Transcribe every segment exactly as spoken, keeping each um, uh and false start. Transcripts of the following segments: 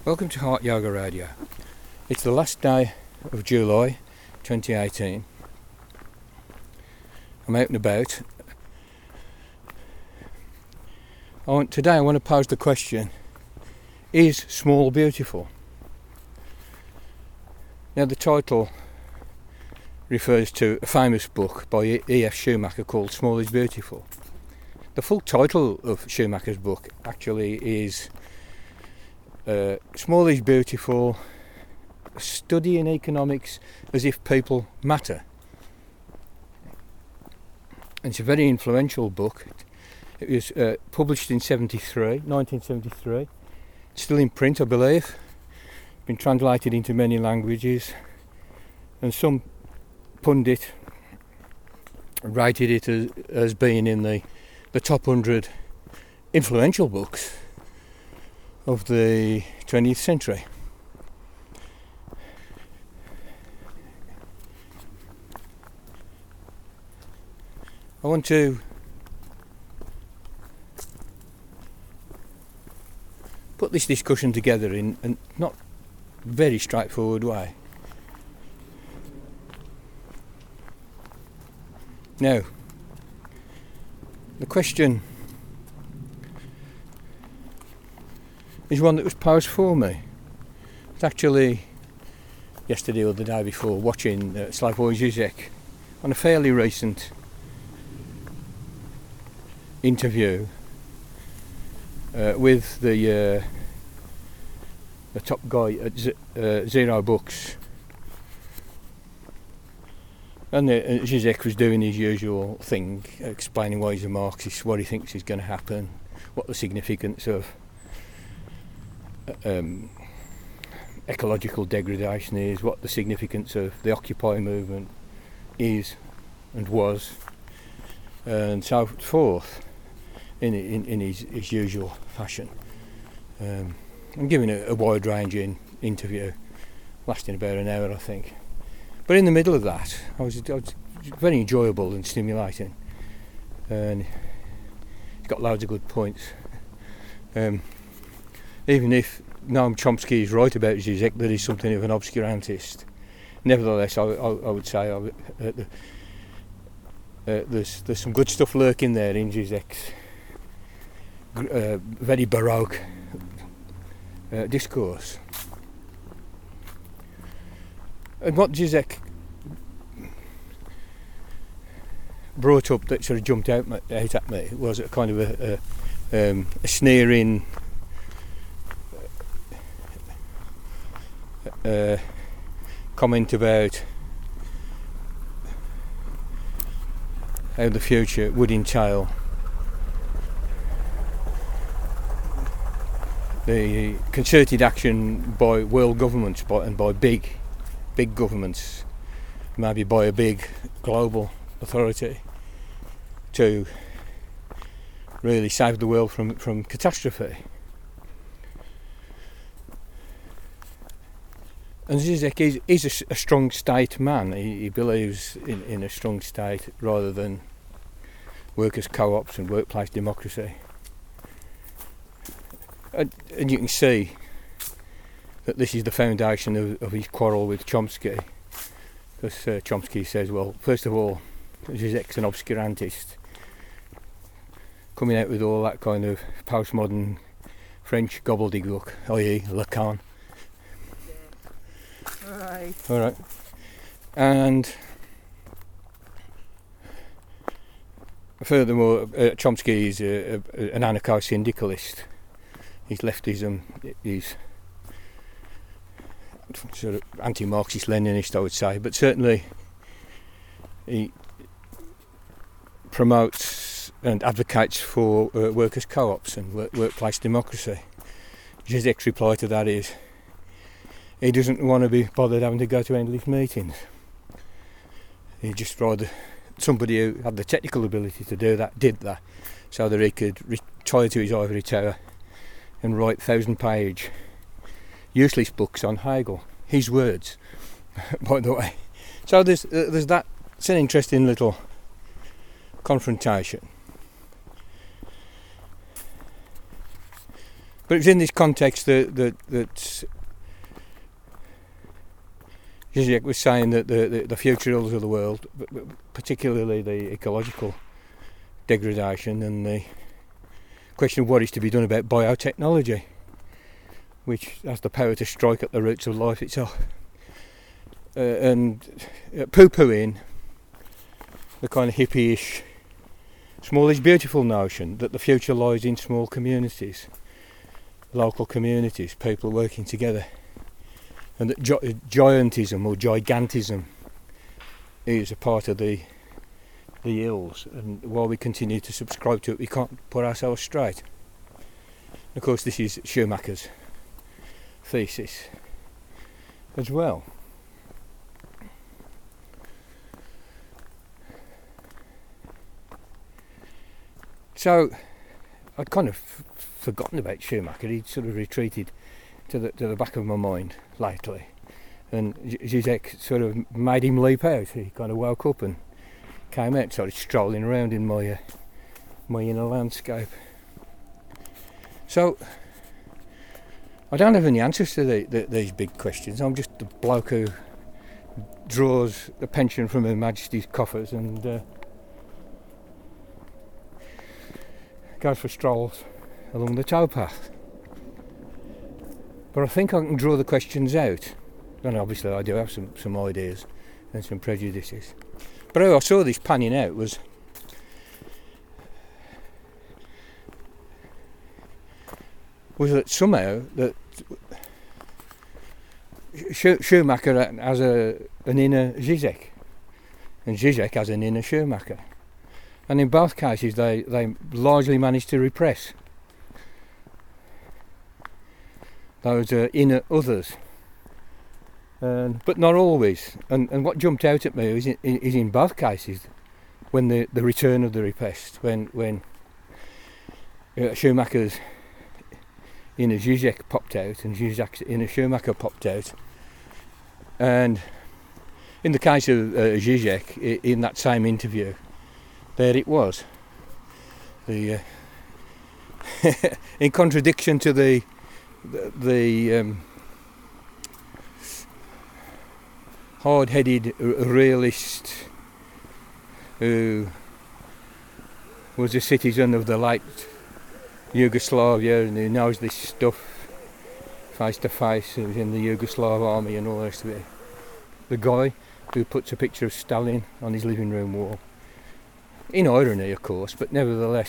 Welcome to Heart Yoga Radio. It's the last day of July twenty eighteen. I'm out and about. I want, today I want to pose the question, is small beautiful? Now the title refers to a famous book by E F Schumacher called Small is Beautiful. The full title of Schumacher's book actually is uh, Small is Beautiful, a study in economics as if people matter. And it's a very influential book. It was uh, published in seventy-three, nineteen seventy-three. It's still in print, I believe. Been translated into many languages. And some pundit rated it as, as being in the, the top one hundred influential books of the twentieth century. I want to put this discussion together in a not very straightforward way. Now, the question is one that was posed for me. It's actually yesterday or the day before, watching uh, Slavoj Žižek on a fairly recent interview uh, with the uh, the top guy at Z- uh, Zero Books, and uh, Žižek was doing his usual thing, explaining why he's a Marxist, what he thinks is going to happen, what the significance of um, ecological degradation is, what the significance of the Occupy movement is and was, and so forth. In, in, in his, his usual fashion. Um, I'm giving a, a wide-ranging interview, lasting about an hour, I think. But in the middle of that, I was, I was very enjoyable and stimulating, and he's got loads of good points. Um, even if Noam Chomsky is right about Zizek, that he's something of an obscurantist, nevertheless, I, I, I would say I, uh, the, uh, there's there's some good stuff lurking there in Zizek's Uh, very baroque uh, discourse. And what Zizek brought up that sort of jumped out, out at me was a kind of a, a, um, a sneering uh, comment about how the future would entail the concerted action by world governments by, and by big, big governments, maybe by a big global authority, to really save the world from, from catastrophe. And Zizek is, is a, a strong state man. He, he believes in, in a strong state rather than workers' co-ops and workplace democracy. And, and you can see that this is the foundation of, of his quarrel with Chomsky, because uh, Chomsky says, well, first of all, Zizek's an obscurantist, coming out with all that kind of postmodern French gobbledygook, that is. Lacan. Yeah. Right. All right. And furthermore, uh, Chomsky is a, a, an anarcho-syndicalist. His leftism is sort of anti-Marxist Leninist, I would say, but certainly he promotes and advocates for uh, workers' co-ops and work- workplace democracy. Zizek's reply to that is he doesn't want to be bothered having to go to endless meetings. He just rather somebody who had the technical ability to do that did that, so that he could retire to his ivory tower and write thousand-page useless books on Hegel. His words, by the way. So there's uh, there's that. It's an interesting little confrontation. But it's in this context that that, that Zizek was saying that the, the, the future ills of the world, particularly the ecological degradation and the question of what is to be done about biotechnology, which has the power to strike at the roots of life itself, uh, and uh, poo-pooing the kind of hippie-ish, small is beautiful notion that the future lies in small communities, local communities, people working together, and that gi- giantism or gigantism is a part of the the ills, and while we continue to subscribe to it, we can't put ourselves straight. And of course, this is Schumacher's thesis as well. So I'd kind of f- forgotten about Schumacher. He'd sort of retreated to the to the back of my mind lately, and Zizek sort of made him leap out. He kind of woke up and came out, started strolling around in my uh, my inner landscape. So I don't have any answers to the, the, these big questions. I'm just the bloke who draws a pension from Her Majesty's coffers and uh, goes for strolls along the towpath. But I think I can draw the questions out. And obviously I do have some, some ideas and some prejudices. But how I saw this panning out was was that somehow that Schumacher has a an inner Zizek, and Zizek has an inner Schumacher, and in both cases they, they largely managed to repress those uh, inner others, um, but not always. And, and what jumped out at me is in, is in both cases when the, the return of the repressed, when when uh, Schumacher's inner Zizek popped out and Zizek's inner Schumacher popped out. And in the case of uh, Zizek, in that same interview, there it was. The uh, in contradiction to the the, the um, hard-headed realist who was a citizen of the late Yugoslavia and who knows this stuff face to face, who was in the Yugoslav army and all the rest of it. The guy who puts a picture of Stalin on his living room wall. In irony, of course, but nevertheless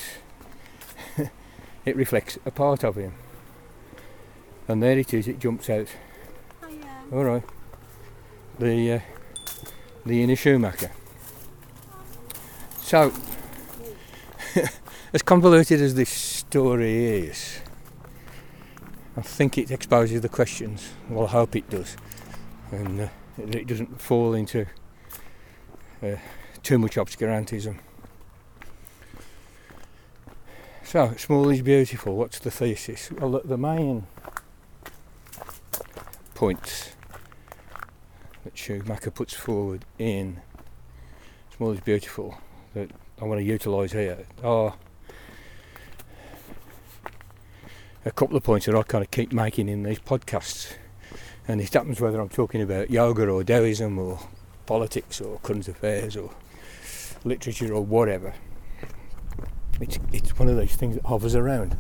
it reflects a part of him. And there it is, it jumps out. Oh, yeah. Alright. The uh, the inner Schumacher. So as convoluted as this story is, I think it exposes the questions. Well, I hope it does, and uh, it doesn't fall into uh, too much obscurantism. So, small is beautiful. What's the thesis? Well, the, the main points that Schumacher puts forward in Small is Beautiful that I want to utilise here are a couple of points that I kind of keep making in these podcasts, and it happens whether I'm talking about yoga or Taoism or politics or current affairs or literature or whatever. It's it's one of those things that hovers around.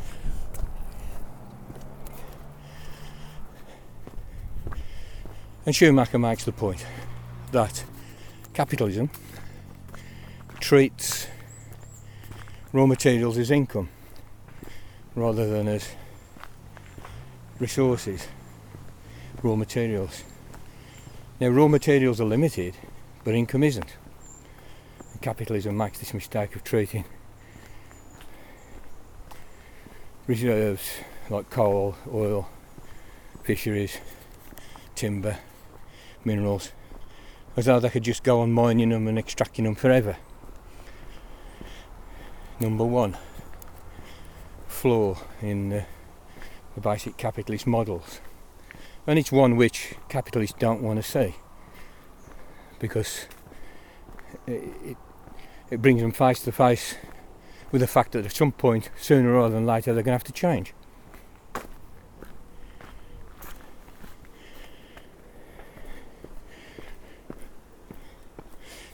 And Schumacher makes the point that capitalism treats raw materials as income rather than as resources, raw materials. Now, raw materials are limited, but income isn't. And capitalism makes this mistake of treating reserves like coal, oil, fisheries, timber, minerals, as though they could just go on mining them and extracting them forever. Number one flaw in the, the basic capitalist models, and it's one which capitalists don't want to see, because it, it, it brings them face to face with the fact that at some point, sooner rather than later, they're going to have to change.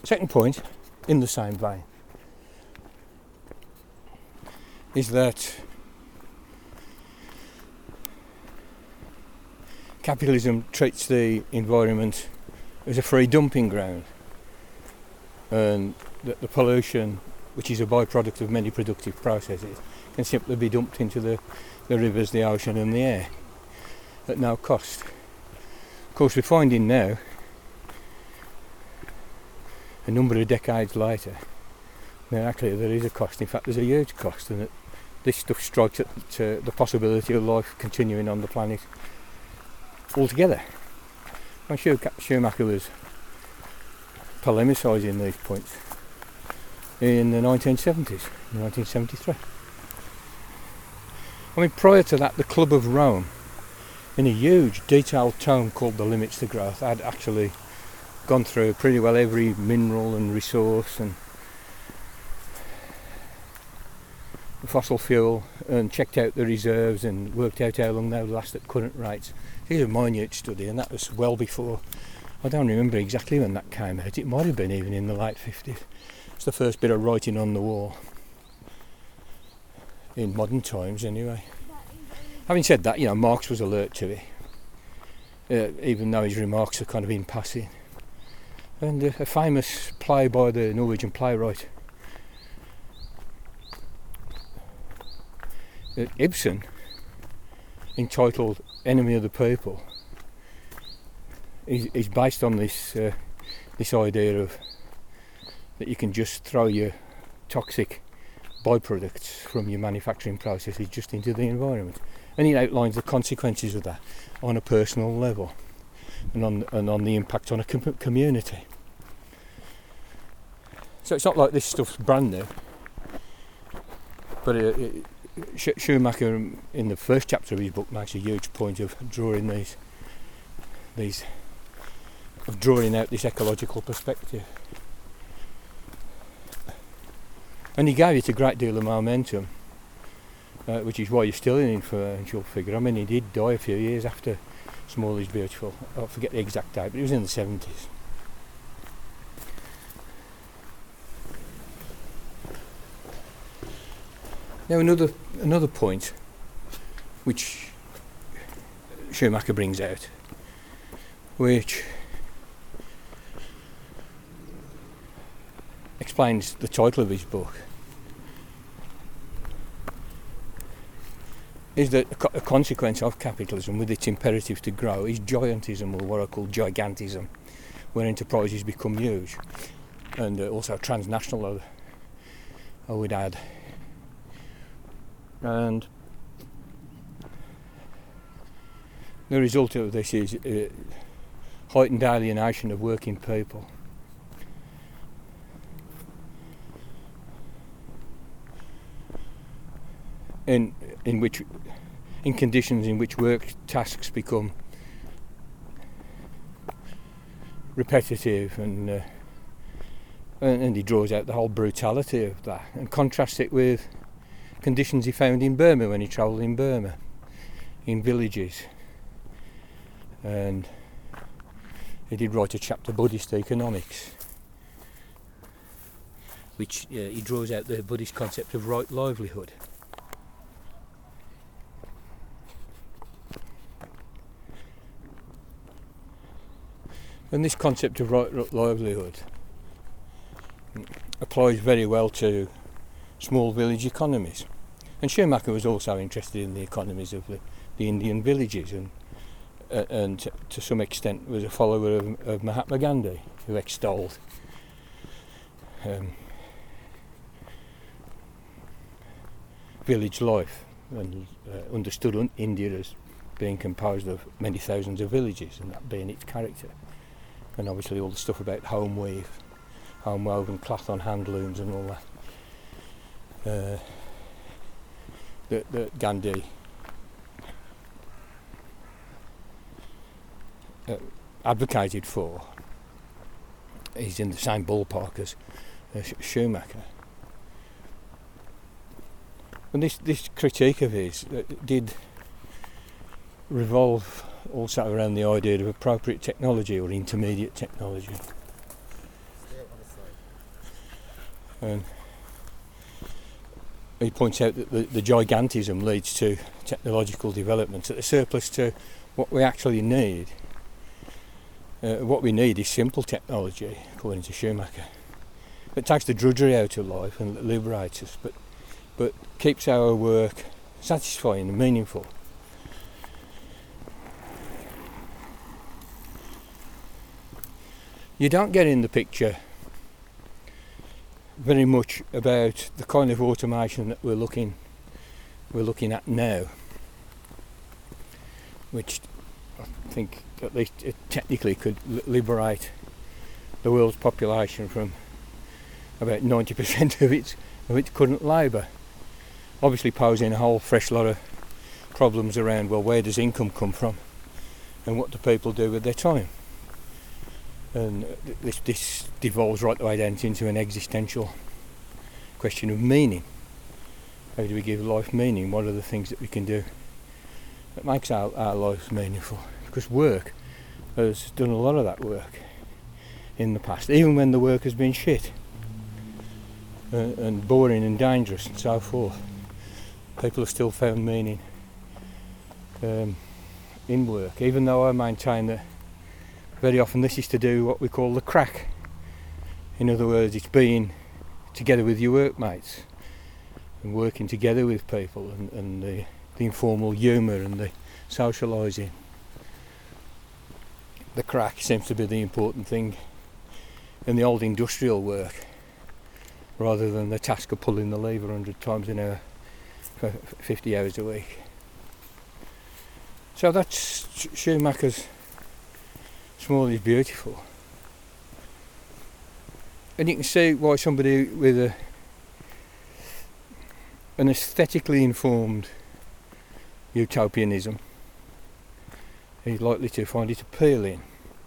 Second point, in the same vein, is that capitalism treats the environment as a free dumping ground, and that the pollution, which is a byproduct of many productive processes, can simply be dumped into the, the rivers, the ocean and the air at no cost. Of course, we're finding now, a number of decades later, that actually there is a cost. In fact, there's a huge cost, and that this stuff strikes at uh, the possibility of life continuing on the planet altogether. I'm sure Schumacher was polemicising these points in the nineteen seventies, nineteen seventy-three. I mean, prior to that, the Club of Rome, in a huge detailed tome called The Limits to Growth, had actually gone through pretty well every mineral and resource and fossil fuel and checked out the reserves and worked out how long they would last at current rates. It's a minute study, and that was well before, I don't remember exactly when that came out, it might have been even in the late fifties. It's the first bit of writing on the wall, in modern times anyway. Having said that, you know, Marx was alert to it, uh, even though his remarks are kind of in passing. And uh, a famous play by the Norwegian playwright uh, Ibsen, entitled Enemy of the People, is, is based on this uh, this idea of that you can just throw your toxic byproducts from your manufacturing processes just into the environment, and it outlines the consequences of that on a personal level and on and on the impact on a com- community. So it's not like this stuff's brand new, but it, it, Schumacher, in the first chapter of his book, makes a huge point of drawing these, these, of drawing out this ecological perspective, and he gave it a great deal of momentum, uh, which is why you're still in influential figure. I mean, he did die a few years after Small is Beautiful. I forget the exact date, but it was in the seventies. Now another another point which Schumacher brings out, which explains the title of his book, is that a, co- a consequence of capitalism, with its imperative to grow, is giantism, or what I call gigantism, where enterprises become huge, and uh, also transnational, I would add. And the result of this is uh, heightened alienation of working people. In in which, in conditions in which work tasks become repetitive, and uh, and, and he draws out the whole brutality of that and contrasts it with conditions he found in Burma when he travelled in Burma, in villages. And he did write a chapter, Buddhist Economics, which uh, he draws out the Buddhist concept of right livelihood. And this concept of right livelihood applies very well to small village economies. And Schumacher was also interested in the economies of the, the Indian villages, and uh, and to, to some extent was a follower of, of Mahatma Gandhi, who extolled um, village life, and uh, understood un- India as being composed of many thousands of villages, and that being its character. And obviously all the stuff about home weave, home woven cloth on hand looms and all that, uh, that, that Gandhi uh, advocated for, is in the same ballpark as uh, Schumacher. And this, this critique of his uh, did revolve also around the idea of appropriate technology or intermediate technology. Stay on the And he points out that the, the gigantism leads to technological development at a surplus to what we actually need. Uh, what we need is simple technology, according to Schumacher. It takes the drudgery out of life and liberates us, but but keeps our work satisfying and meaningful. You don't get in the picture very much about the kind of automation that we're looking we're looking at now, which I think at least it technically could liberate the world's population from about ninety percent of its of its current labour. Obviously posing a whole fresh lot of problems around, well, where does income come from and what do people do with their time? And this, this devolves right the way down into an existential question of meaning. How do we give life meaning? What are the things that we can do that makes our, our lives meaningful? Because work has done a lot of that work in the past, even when the work has been shit uh, and boring and dangerous and so forth. People have still found meaning um, in work, even though I maintain that very often this is to do what we call the crack. In other words, it's being together with your workmates and working together with people, and, and the, the informal humour and the socialising. The crack seems to be the important thing in the old industrial work, rather than the task of pulling the lever one hundred times an hour for fifty hours a week. So that's Schumacher's Small is Beautiful. And you can see why somebody with a an aesthetically informed utopianism is likely to find it appealing,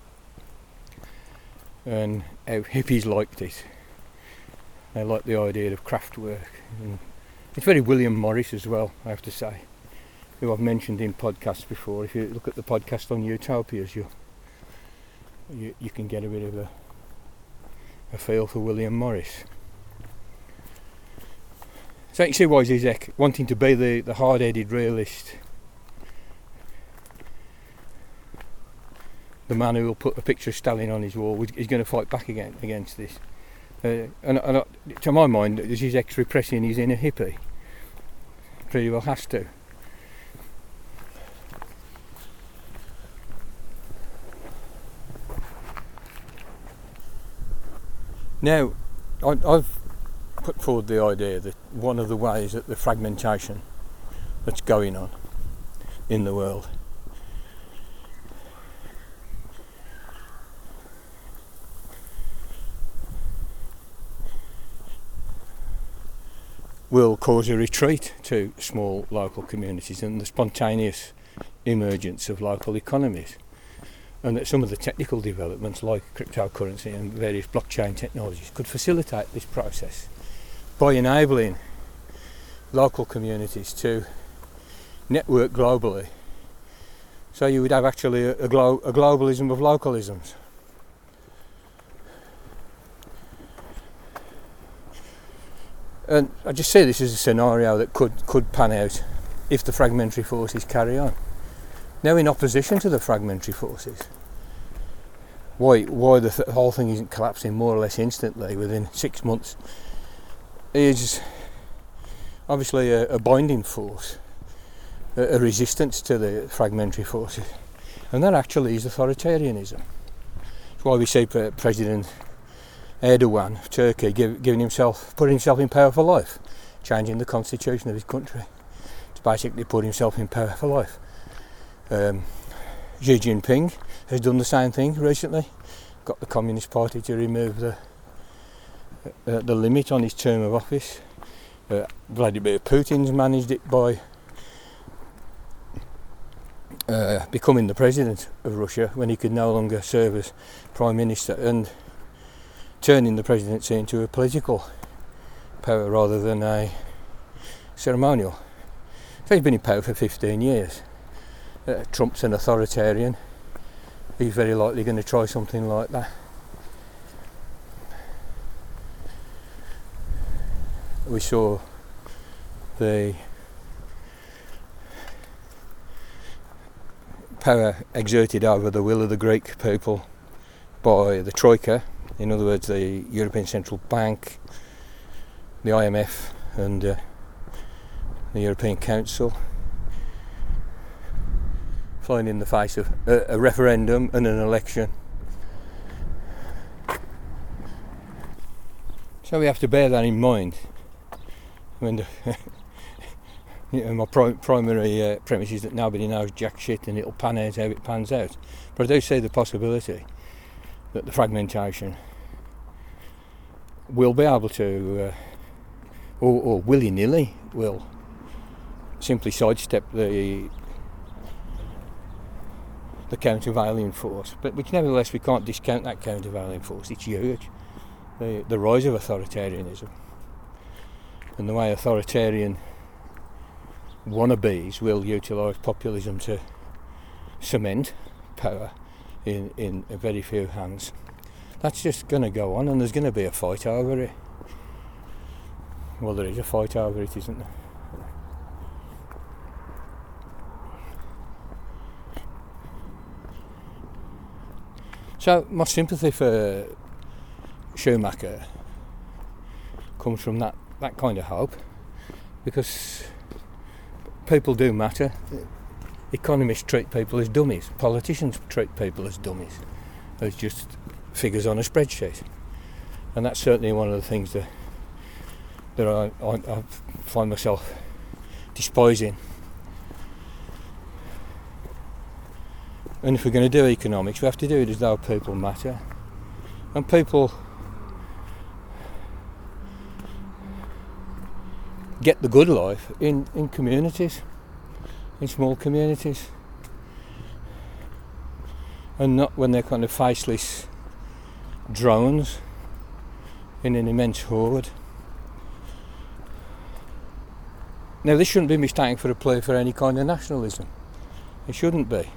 and how hippies liked it. They liked the idea of craft work. And it's very William Morris as well, I have to say, who I've mentioned in podcasts before. If you look at the podcast on utopias, you you, you can get a bit of a, a feel for William Morris. So you can see why Zizek, wanting to be the, the hard-headed realist, the man who will put a picture of Stalin on his wall, is going to fight back again against this. Uh, and and uh, to my mind, Zizek's repressing his inner hippie. Pretty well has to. Now, I, I've put forward the idea that one of the ways that the fragmentation that's going on in the world will cause a retreat to small local communities and the spontaneous emergence of local economies, and that some of the technical developments like cryptocurrency and various blockchain technologies could facilitate this process by enabling local communities to network globally. So you would have actually a, a, glo- a globalism of localisms. And I just see this as a scenario that could, could pan out if the fragmentary forces carry on. Now, in opposition to the fragmentary forces, why why the th- whole thing isn't collapsing more or less instantly within six months is obviously a, a binding force, a, a resistance to the fragmentary forces, and that actually is authoritarianism. That's why we see Pre- President Erdogan of Turkey give, giving himself, putting himself in power for life, changing the constitution of his country to basically put himself in power for life. Um, Xi Jinping has done the same thing recently, got the Communist Party to remove the uh, the limit on his term of office. Uh, Vladimir Putin's managed it by uh, becoming the president of Russia when he could no longer serve as prime minister, and turning the presidency into a political power rather than a ceremonial. So he's been in power for fifteen years. Uh, Trump's an authoritarian. He's very likely going to try something like that. we saw the power exerted over the will of the Greek people by the Troika, in other words the European Central Bank, the I M F and uh, the European Council, flying in the face of a, a referendum and an election. So we have to bear that in mind when the you know, my pri- primary uh, premise is that nobody knows jack shit and it'll pan out how it pans out. But I do see the possibility that the fragmentation will be able to, uh, or, or willy-nilly will simply sidestep the the countervailing force, but which nevertheless we can't discount that countervailing force. It's huge. The, the rise of authoritarianism and the way authoritarian wannabes will utilise populism to cement power in, in a very few hands. That's just going to go on, and there's going to be a fight over it. Well, there is a fight over it, isn't there? So my sympathy for Schumacher comes from that, that kind of hope, because people do matter. Economists treat people as dummies. Politicians treat people as dummies, as just figures on a spreadsheet. And that's certainly one of the things that that I, I, I find myself despising. And if we're going to do economics, we have to do it as though people matter. And people get the good life in, in communities, in small communities. And not when they're kind of faceless drones in an immense horde. Now, this shouldn't be mistaken for a plea for any kind of nationalism. It shouldn't be.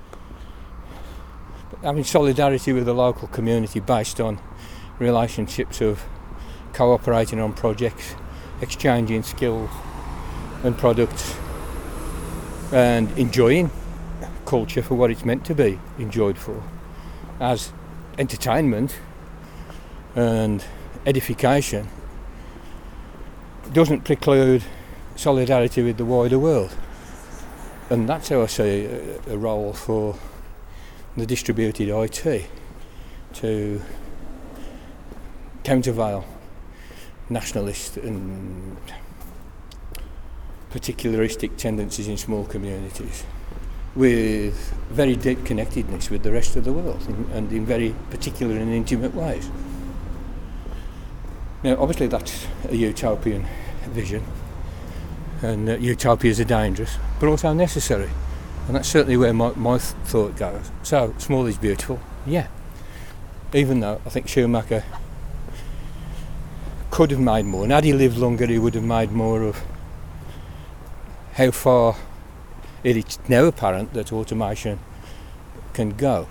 Having solidarity with the local community based on relationships of cooperating on projects, exchanging skills and products, and enjoying culture for what it's meant to be enjoyed for, as entertainment and edification, doesn't preclude solidarity with the wider world. And that's how I see a, a role for the distributed I T to countervail nationalist and particularistic tendencies in small communities with very deep connectedness with the rest of the world in, and in very particular and intimate ways. Now, obviously that's a utopian vision, and uh, utopias are dangerous but also necessary. And that's certainly where my, my th- thought goes. So, small is beautiful, yeah. Even though I think Schumacher could have made more, and had he lived longer he would have made more of how far it is now apparent that automation can go.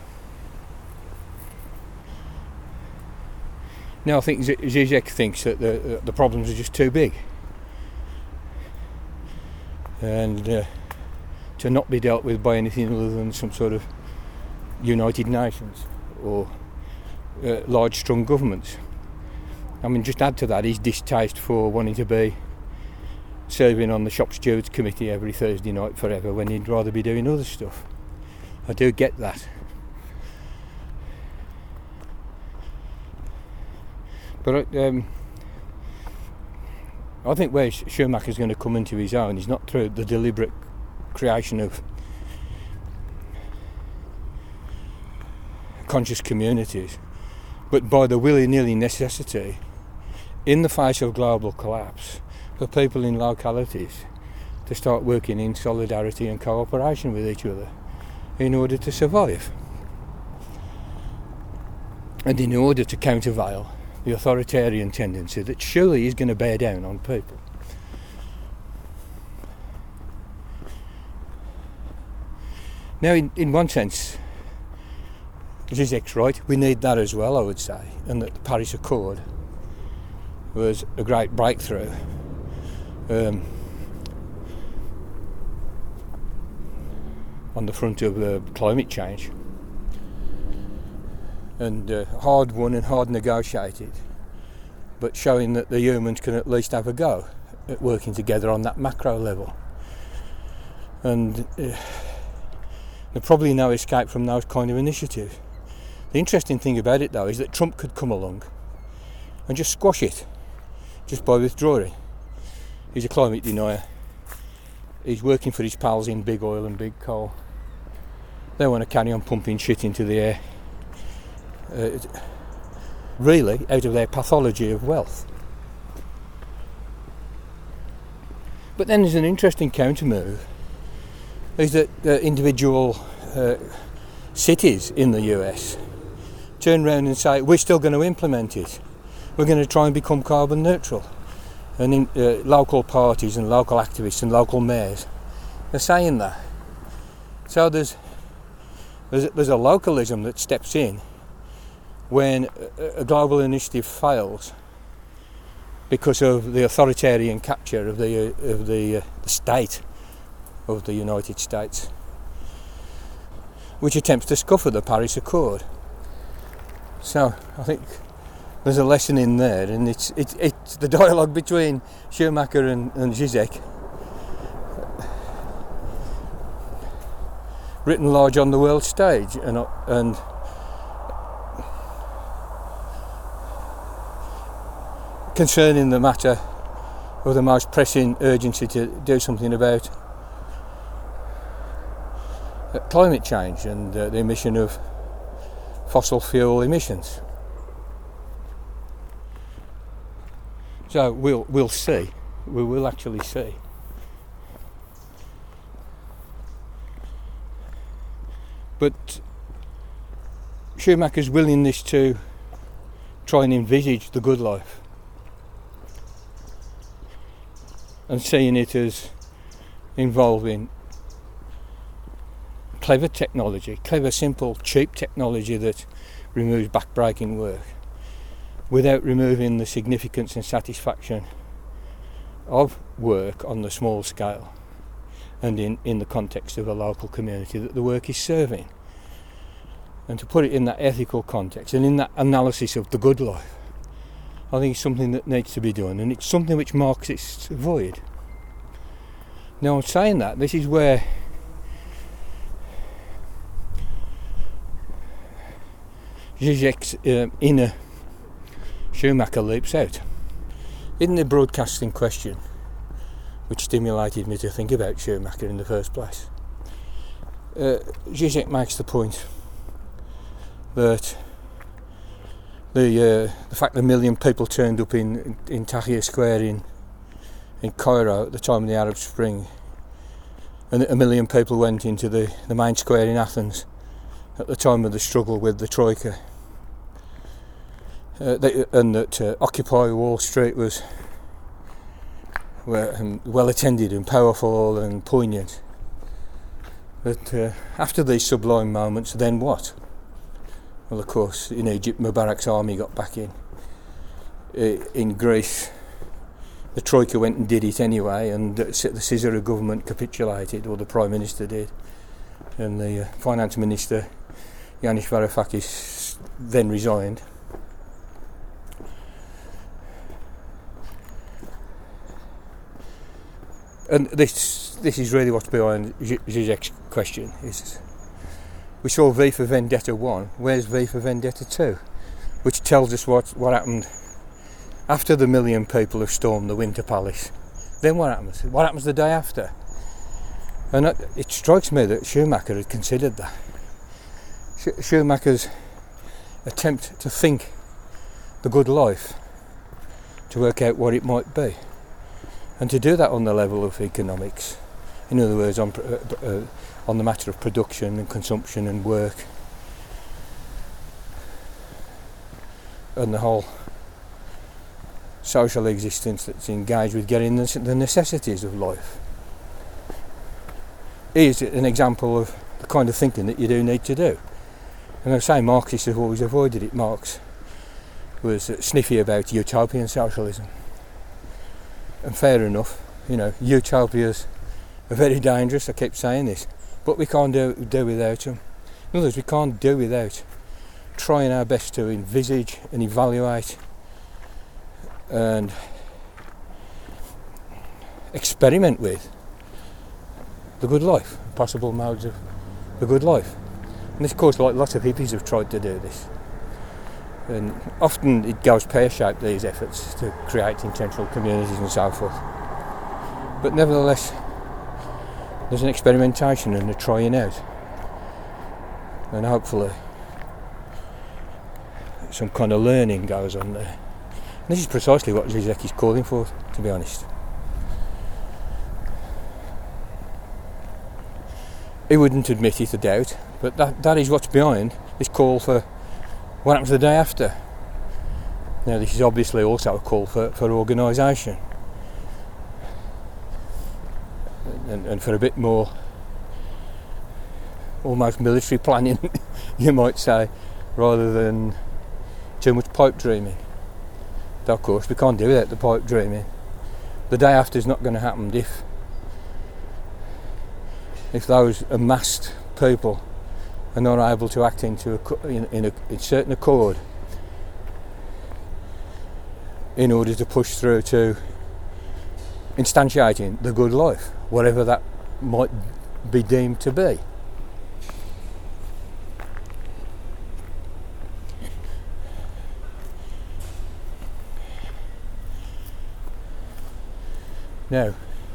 Now I think Z- Zizek thinks that the, uh, the problems are just too big. And uh, to not be dealt with by anything other than some sort of United Nations or uh, large strong governments. I mean, just add to that his distaste for wanting to be serving on the shop stewards committee every Thursday night forever when he'd rather be doing other stuff. I do get that. But um, I think where Schumacher's going to come into his own is not through the deliberate creation of conscious communities, but by the willy-nilly necessity in the face of global collapse for people in localities to start working in solidarity and cooperation with each other in order to survive and in order to countervail the authoritarian tendency that surely is going to bear down on people. Now, in, in one sense, Zizek's right, we need that as well, I would say, and that the Paris Accord, was a great breakthrough. Um, on the front of uh, climate change, and uh, hard won and hard negotiated, but showing that the humans can at least have a go at working together on that macro level. And uh, there's probably no escape from those kind of initiatives. The interesting thing about it though is that Trump could come along and just squash it just by withdrawing. He's a climate denier. He's working for his pals in big oil and big coal. They want to carry on pumping shit into the air, uh, really out of their pathology of wealth. But then there's an interesting counter move, is that uh, individual uh, cities in the U S turn around and say, we're still going to implement it. We're going to try and become carbon neutral. And in, uh, local parties and local activists and local mayors are saying that. So there's, there's, there's a localism that steps in when a, a global initiative fails because of the authoritarian capture of the, uh, of the, uh, the state of the United States, which attempts to scupper the Paris Accord. So I think there's a lesson in there, and it's it's, it's the dialogue between Schumacher and, and Zizek, written large on the world stage, and and concerning the matter of the most pressing urgency to do something about climate change and uh, the emission of fossil fuel emissions. So we'll we'll see. We will actually see. But Schumacher's willingness to try and envisage the good life and seeing it as involving clever technology, clever, simple, cheap technology that removes back-breaking work, without removing the significance and satisfaction of work on the small scale and in, in the context of a local community that the work is serving. And to put it in that ethical context and in that analysis of the good life, I think it's something that needs to be done, and it's something which Marxists avoid. Now, I'm saying that, this is where Zizek's um, inner Schumacher leaps out. In the broadcasting question, which stimulated me to think about Schumacher in the first place, uh, Zizek makes the point that the uh, the fact that a million people turned up in, in Tahrir Square in in Cairo at the time of the Arab Spring, and a million people went into the, the main square in Athens at the time of the struggle with the Troika, uh, they, and that uh, Occupy Wall Street was well, um, well attended and powerful and poignant. But uh, after these sublime moments, then what? Well, of course, in Egypt, Mubarak's army got back in. Uh, in Greece, the Troika went and did it anyway, and the Syriza government capitulated, or the Prime Minister did, and the uh, Finance Minister, Yanis Varoufakis, then resigned. And this this is really what's behind Zizek's question. Is we saw V for Vendetta one, where's V for Vendetta two? Which tells us what, what happened after the million people have stormed the Winter Palace. Then what happens? What happens the day after? And it, it strikes me that Schumacher had considered that. Sch- Schumacher's attempt to think the good life, to work out what it might be, and to do that on the level of economics. In other words, on uh, uh, on the matter of production and consumption and work, and the whole social existence that's engaged with getting the, the necessities of life. Is an example of the kind of thinking that you do need to do. And I say Marxists have always avoided it. Marx was sniffy about utopian socialism. And fair enough, you know, utopias are very dangerous, I keep saying this, but we can't do, do without them. In other words, we can't do without trying our best to envisage and evaluate and experiment with the good life, possible modes of the good life. And of course, like lots of hippies have tried to do this. And often it goes pear-shaped, these efforts to create intentional communities and so forth. But nevertheless, there's an experimentation and a trying out. And hopefully some kind of learning goes on there. And this is precisely what Zizek is calling for, to be honest. He wouldn't admit it, I doubt, but that, that is what's behind this call for what happens the day after. Now, this is obviously also a call for, for organisation and, and for a bit more almost military planning, you might say, rather than too much pipe dreaming. Though, of course, we can't do without the pipe dreaming. The day after is not going to happen if if those amassed people are not able to act into a, in, in a in certain accord in order to push through to instantiating the good life, whatever that might be deemed to be. Now,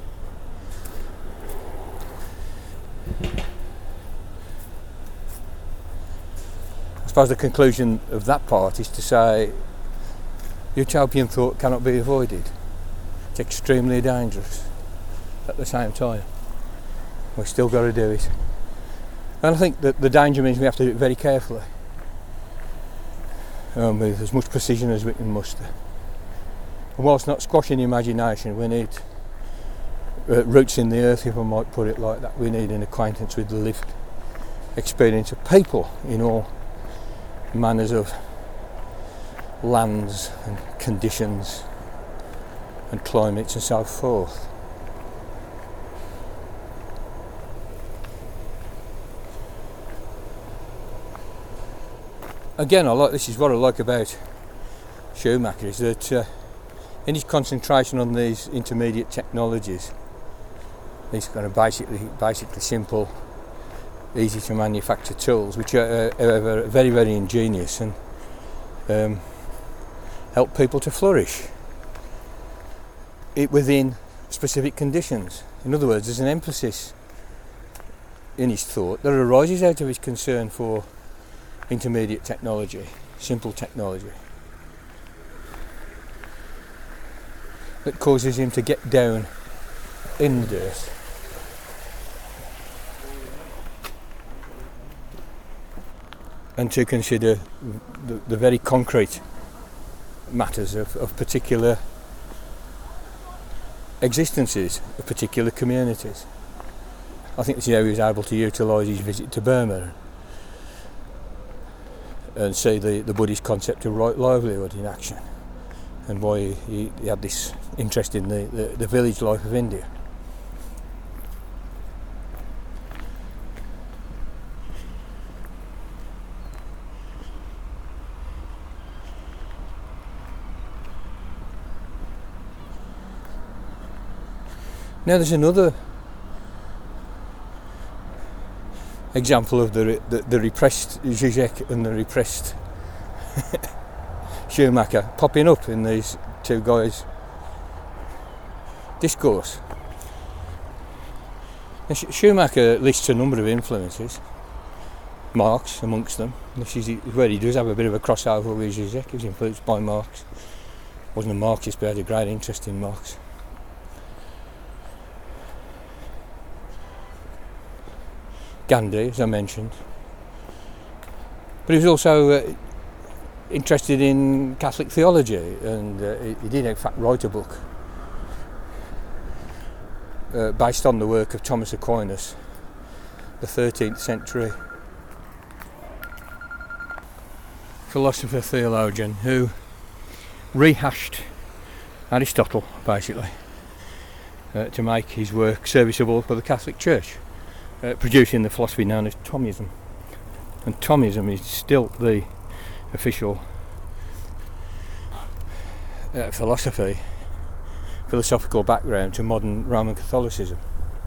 I suppose the conclusion of that part is to say utopian thought cannot be avoided. It's extremely dangerous at the same time. We've still got to do it. And I think that the danger means we have to do it very carefully, um, with as much precision as we can muster. And whilst not squashing the imagination, we need uh, roots in the earth, if I might put it like that. We need an acquaintance with the lived experience of people in all manners of lands and conditions and climates and so forth. Again, I like this is what I like about Schumacher, is that uh, in his concentration on these intermediate technologies, these kind of basically basically simple, easy to manufacture tools, which are uh, very very ingenious and um, help people to flourish it within specific conditions. In other words, there's an emphasis in his thought that arises out of his concern for intermediate technology, simple technology, that causes him to get down in the dirt and to consider the, the very concrete matters of, of particular existences, of particular communities. I think this is how he was able to utilise his visit to Burma and see the, the Buddhist concept of right livelihood in action, and why he, he had this interest in the, the, the village life of India. Now there's another example of the, the, the repressed Zizek and the repressed Schumacher popping up in these two guys' discourse. Now, Schumacher lists a number of influences, Marx amongst them. This is where he does have a bit of a crossover with Zizek. He was influenced by Marx. Wasn't a Marxist, but had a great interest in Marx. Gandhi, as I mentioned, but he was also uh, interested in Catholic theology, and uh, he, he did in fact write a book uh, based on the work of Thomas Aquinas, the thirteenth century philosopher theologian who rehashed Aristotle, basically, uh, to make his work serviceable for the Catholic Church, uh, producing the philosophy known as Thomism. And Thomism is still the official uh, philosophy, philosophical background to modern Roman Catholicism.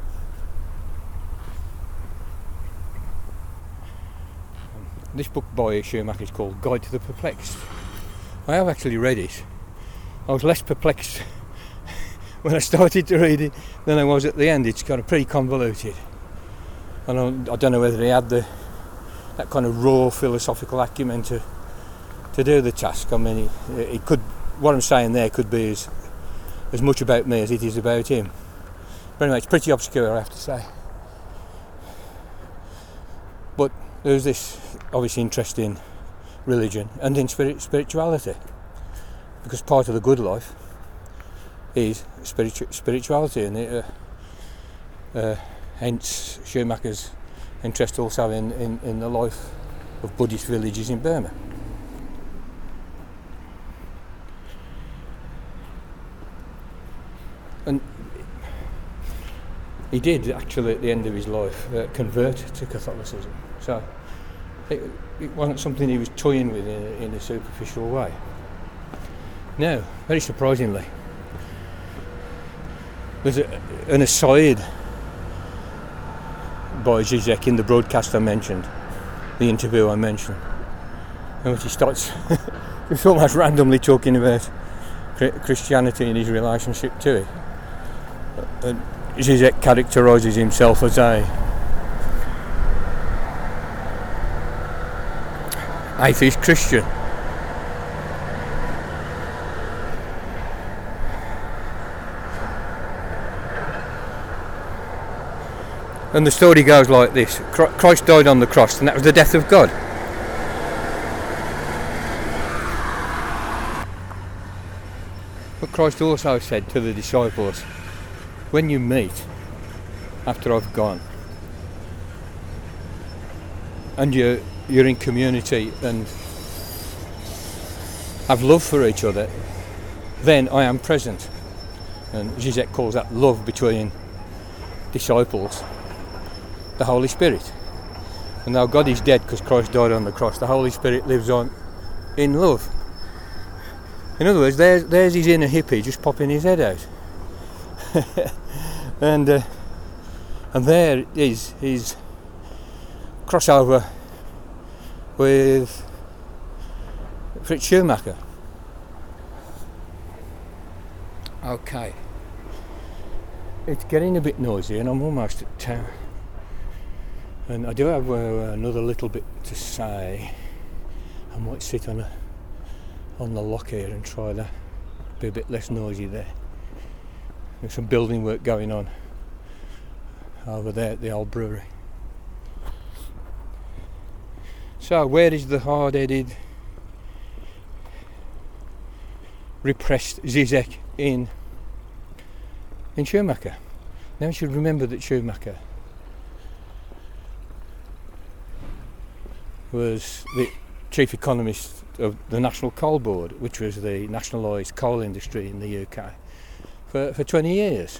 This book by Schumacher is called Guide to the Perplexed. I have actually read it. I was less perplexed when I started to read it than I was at the end. It's kind of pretty convoluted. I don't, I don't know whether he had the that kind of raw philosophical acumen to to do the task. I mean, it, it could. What I'm saying there could be as as much about me as it is about him. But anyway, it's pretty obscure, I have to say. But there's this obviously interest in religion and in spirit, spirituality, because part of the good life is spiritu- spirituality, and it, uh, uh, hence Schumacher's interest also in, in, in the life of Buddhist villages in Burma. And he did actually at the end of his life uh, convert to Catholicism, so it, it wasn't something he was toying with in a, in a superficial way. No, very surprisingly, there's a, an aside by Zizek in the broadcast I mentioned, the interview I mentioned, in which he starts just almost randomly talking about Christianity and his relationship to it. And Zizek characterises himself as a atheist Christian. And the story goes like this: Christ died on the cross, and that was the death of God. But Christ also said to the disciples, when you meet after I've gone, and you're, you're in community and have love for each other, then I am present. And Zizek calls that love between disciples the Holy Spirit. And now God is dead because Christ died on the cross, the Holy Spirit lives on in love. In other words, there's, there's his inner hippie just popping his head out. and uh, and there is his crossover with Fritz Schumacher. Okay. It's getting a bit noisy and I'm almost at town. And I do have uh, another little bit to say. I might sit on a on the lock here and try that. Be a bit less noisy there. There's some building work going on over there at the old brewery. So where is the hard-headed, repressed Zizek in in Schumacher? Now you should remember that Schumacher was the chief economist of the National Coal Board, which was the nationalised coal industry in the U K, for, for twenty years.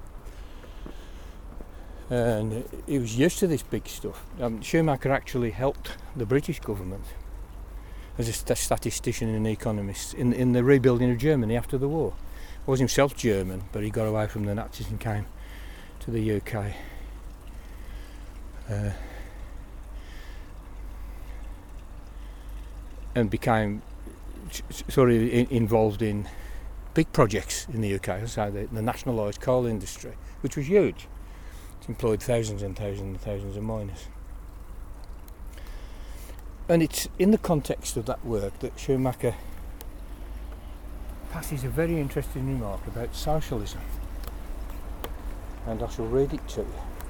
And he was used to this big stuff. Um, Schumacher actually helped the British government as a st- statistician and economist in, in the rebuilding of Germany after the war. He was himself German, but he got away from the Nazis and came to the U K. Uh, and became sort of involved in big projects in the U K, so the, the nationalised coal industry, which was huge. It employed thousands and thousands and thousands of miners. And it's in the context of that work that Schumacher passes a very interesting remark about socialism. And I shall read it to you.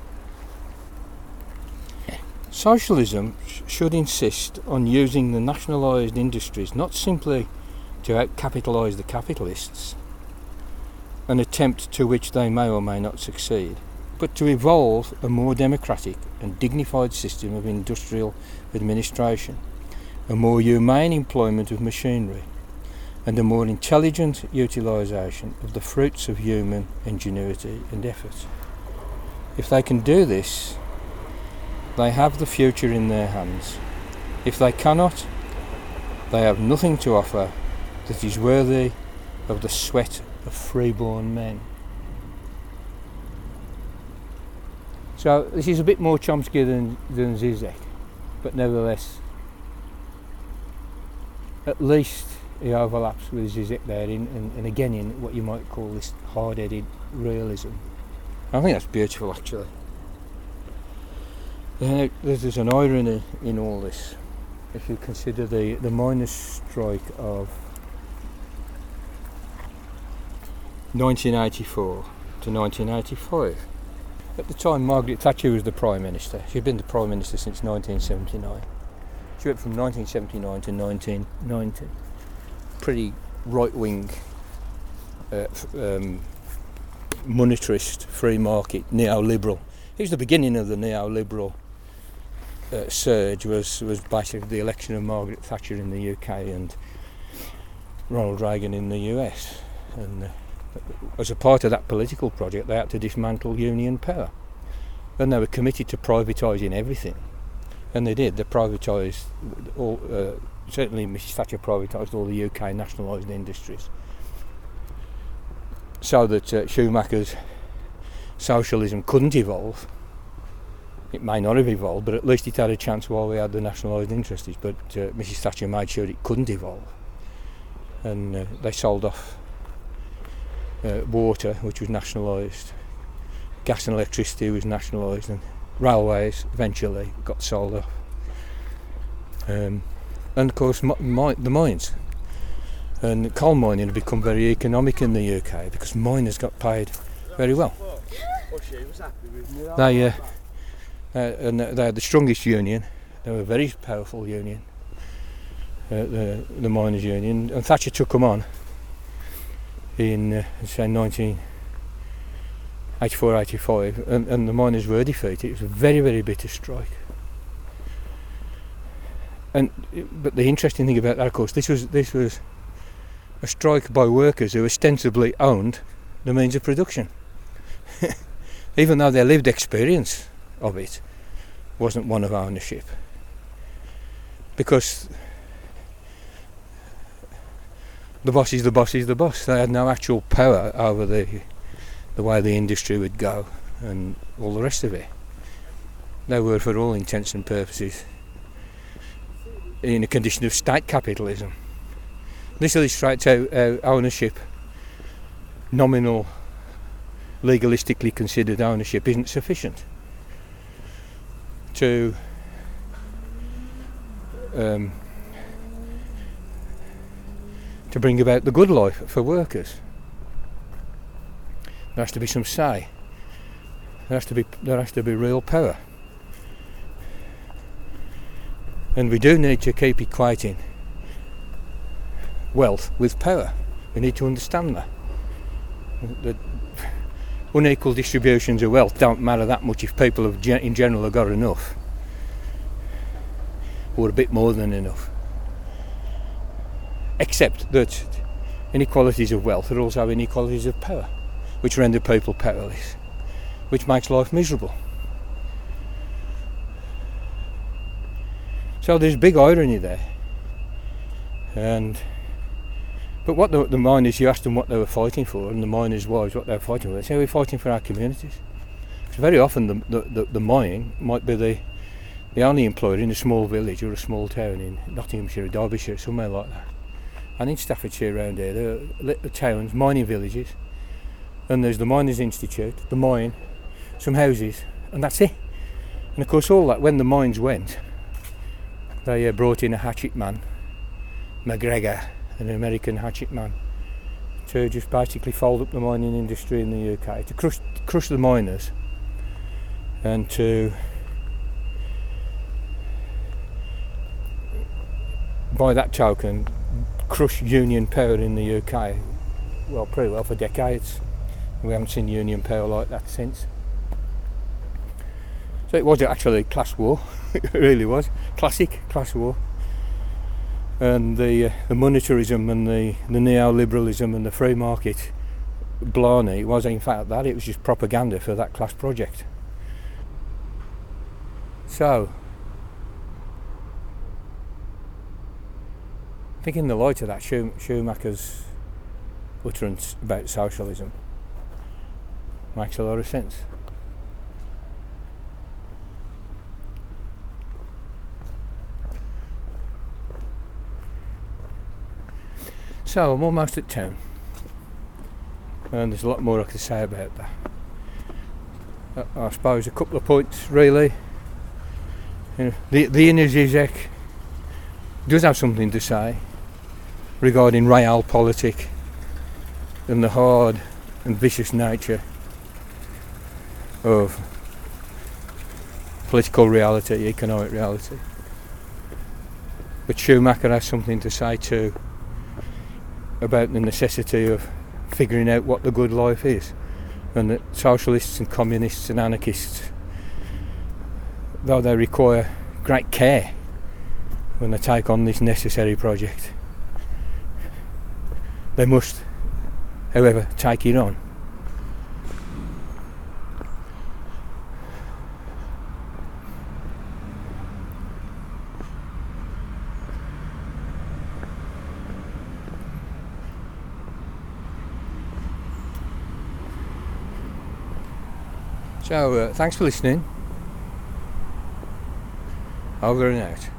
Socialism sh- should insist on using the nationalised industries not simply to out-capitalise the capitalists, an attempt to which they may or may not succeed, but to evolve a more democratic and dignified system of industrial administration, a more humane employment of machinery, and a more intelligent utilisation of the fruits of human ingenuity and effort. If they can do this, they have the future in their hands. If they cannot, they have nothing to offer that is worthy of the sweat of freeborn men. So this is a bit more Chomsky than, than Zizek, but nevertheless, at least he overlaps with Zizek there, in, in, and again in what you might call this hard-headed realism. I think that's beautiful, actually. Uh, there's an irony in all this, if you consider the, the miners' strike of nineteen eighty-four to nineteen eighty-five. At the time, Margaret Thatcher was the Prime Minister. She'd been the Prime Minister since nineteen seventy-nine. She went from nineteen seventy-nine to nineteen ninety. Pretty right-wing, uh, um, monetarist, free market, neoliberal. It was the beginning of the neoliberal uh, surge, was, was basically the election of Margaret Thatcher in the U K and Ronald Reagan in the U S. And uh, as a part of that political project, they had to dismantle union power. And they were committed to privatising everything. And they did. They privatised all, uh, certainly Missus Thatcher privatised all the U K nationalised industries. So that uh, Schumacher's socialism couldn't evolve. It may not have evolved, but at least it had a chance while we had the nationalised industries. But uh, Missus Thatcher made sure it couldn't evolve. And uh, they sold off Uh, water, which was nationalised, gas and electricity was nationalised, and railways eventually got sold off. Um, and of course mi- mi- the mines. And coal mining had become very economic in the U K because miners got paid very well. They, uh, uh, and they had the strongest union. They were a very powerful union, uh, the, the miners' union, and Thatcher took them on in uh, say nineteen eighty-four eighty-five, and, and the miners were defeated. It was a very, very bitter strike. And but the interesting thing about that, of course, this was this was a strike by workers who ostensibly owned the means of production, even though their lived experience of it wasn't one of ownership, because the boss is the boss is the boss. They had no actual power over the the way the industry would go and all the rest of it. They were, for all intents and purposes, in a condition of state capitalism. This illustrates how, how ownership, nominal, legalistically considered ownership, isn't sufficient to um, to bring about the good life for workers. There has to be some say. There has to be there has to be real power. And we do need to keep equating wealth with power. We need to understand that. The unequal distributions of wealth don't matter that much if people have gen- in general have got enough, or a bit more than enough. Except that inequalities of wealth are also inequalities of power, which render people powerless, which makes life miserable. So there's big irony there. And but what the, the miners, you asked them what they were fighting for, and the miners' wives what they were fighting for. They say we're fighting for our communities. Because very often the, the, the, the mine might be the the only employer in a small village or a small town in Nottinghamshire or Derbyshire, somewhere like that. And in Staffordshire around here, there are little towns, mining villages, and there's the Miners' Institute, the mine, some houses, and that's it. And of course all that, when the mines went, they uh, brought in a hatchet man, McGregor, an American hatchet man, to just basically fold up the mining industry in the U K, to crush, crush the miners, and to, by that token, crush union power in the U K, well, pretty well for decades. We haven't seen union power like that since. So it was actually a class war. It really was. Classic class war. and the uh, the monetarism and the, the neoliberalism and the free market blarney was in fact that. It was just propaganda for that class project. So, I think in the light of that, Schumacher's utterance about socialism makes a lot of sense. So I'm almost at town, and there's a lot more I could say about that. I, I suppose a couple of points really. You know, the the inner Zizek does have something to say regarding realpolitik and the hard and vicious nature of political reality, economic reality. But Schumacher has something to say too about the necessity of figuring out what the good life is, and that socialists and communists and anarchists, though they require great care when they take on this necessary project, they must, however, take it on. So, uh, thanks for listening. Over and out.